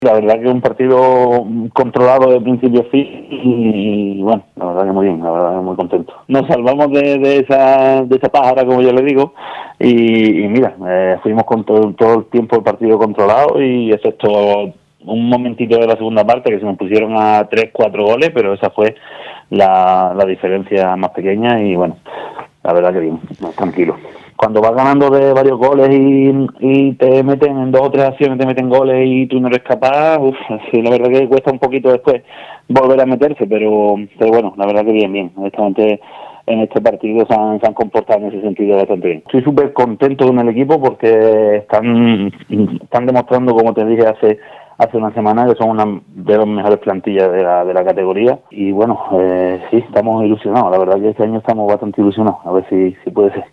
La verdad que es un partido controlado de principio a fin y bueno, la verdad que muy bien, la verdad que muy contento. Nos salvamos de esa pájara, como yo le digo, y mira, fuimos con todo el tiempo el partido controlado y excepto un momentito de la segunda parte que se nos pusieron a 3-4 goles, pero esa fue la diferencia más pequeña y bueno, la verdad que bien, más tranquilo. Cuando vas ganando de varios goles y te meten en 2 o 3 acciones, te meten goles y tú no eres capaz, sí, la verdad que cuesta un poquito después volver a meterse, pero bueno, la verdad que bien, honestamente en este partido se han comportado en ese sentido bastante bien. Estoy súper contento con el equipo porque están demostrando, como te dije hace una semana, que son una de las mejores plantillas de la categoría y bueno, sí, estamos ilusionados, la verdad que este año estamos bastante ilusionados, a ver si puede ser.